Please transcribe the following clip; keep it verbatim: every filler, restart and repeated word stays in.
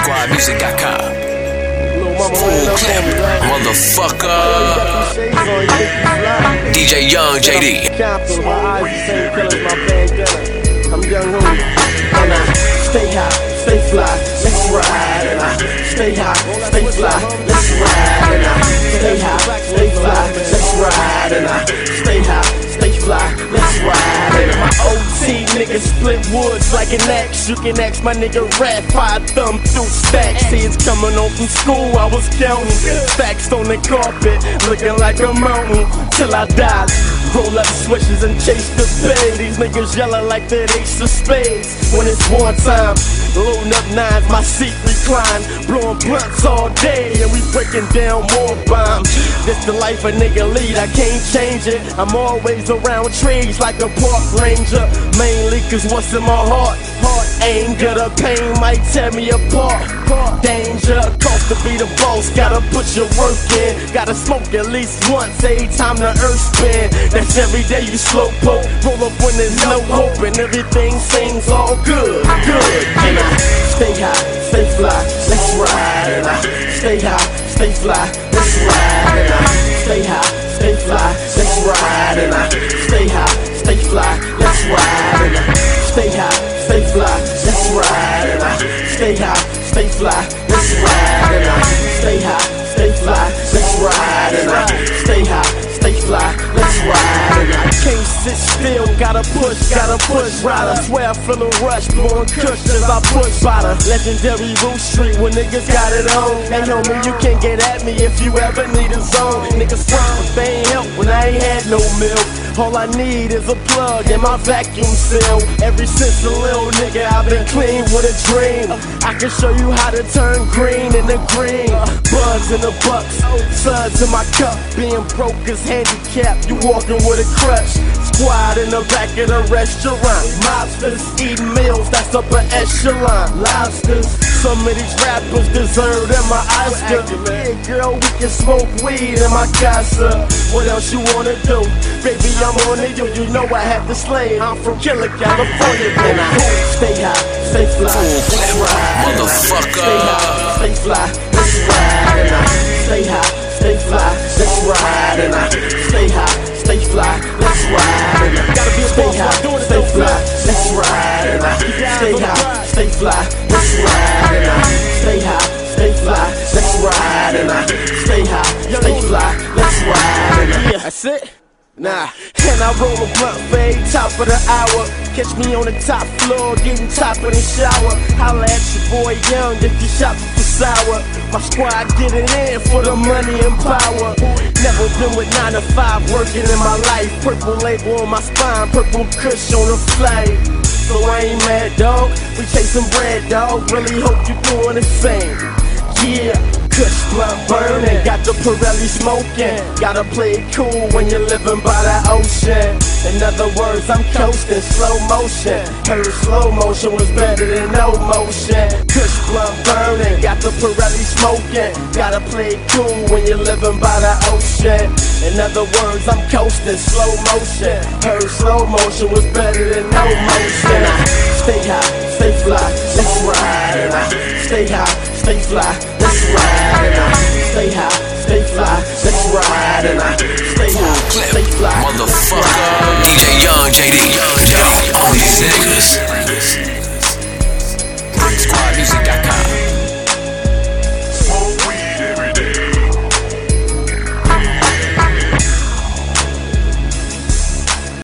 squad music dot com. Full clip, motherfucker. D J Young J D. I'm Young Hoo, and I stay high, stay fly, let's ride. And I stay high, stay fly, let's ride. And I stay high, stay fly, let's ride. And I stay high, stay fly, let's ride. And my O T niggas split woods like an axe. You can ask my nigga Rat, five thumb through stacks. See, it's coming home from school, I was counting stacks on the carpet, looking like a mountain till I die. Roll up switches and chase the bay. These niggas yelling like the ace of spades. When it's wartime, loading up nines, my seat recline, blowing blunts all day, and we breaking down more bombs. This the life a nigga lead, I can't change it. I'm always around trees like a park ranger, mainly cause what's in my heart, heart anger. The pain might tear me apart. Danger, cost to be the boss, gotta put your work in. Gotta smoke at least once every time the earth spin. That's every day you slow poke, roll up when there's no hope, and everything seems all good, good. And I stay high, stay fly, let's ride. And I stay high, stay fly, let's ride. And I stay high, stay fly, let's ride. And I stay high, stay fly, let's ride. And I stay high, stay fly, let's ride. And I stay high, stay fly, let's ride. And I stay high, stay fly, let's ride. And I stay high, stay fly, let's ride. And I can't sit still, gotta push, gotta push. Rider, swear I feel a rush, blowing kush as I push by the legendary Root Street when niggas got it on. Hey homie, you can't get at me if you ever need a zone. Niggas front, but they ain't help when I ain't had no milk. All I need is a plug in my vacuum seal. Ever since a little nigga, I've been clean with a dream. I can show you how to turn green into green. Bugs in the bucks, suds in my cup. Being broke is handicapped, you walking with a crutch. Squad in the back of the restaurant. Mobsters eating meals, that's upper echelon. Lobsters, some of these rappers deserve them my Oscar. Yeah, girl, we can smoke weed in my casa. What else you wanna do? Baby, I'm on to you, you know I have to slay. I'm from Killer, California, and I stay high, stay fly, let's ride. Motherfucker. Stay high, stay fly, let's ride. And I stay high, stay fly, let's ride. And I stay high, stay fly, let's ride. And I gotta be stay high, stay fly, let's ride. And I stay high, stay fly, let's ride. And I stay high, stay fly, let's ride. And I stay high, stay fly, let's ride. And I, that's it. Nah, and I roll a blunt fade, top of the hour. Catch me on the top floor, getting top of the shower. Holla at your boy Young if you shopping for sour. My squad get it in for the money and power. Never been with nine to five working in my life. Purple label on my spine, purple kush on the flight. So I ain't mad, dog. We chasing bread, dog. Really hope you doing the same. Yeah. Kush blunt burning, got the Pirelli smoking. Gotta play it cool when you're living by the ocean. In other words, I'm coasting, slow motion. Heard slow motion was better than no motion. Kush blunt burning, got the Pirelli smoking. Gotta play it cool when you're living by the ocean. In other words, I'm coasting, slow motion. Heard slow motion was better than no motion. I stay high, stay fly, let's ride. And I stay high, stay fly, let's ride. And I stay high, stay fly, let's ride. And I stay high, stay fly, motherfucker. D J Young J D. Yo, all these niggas.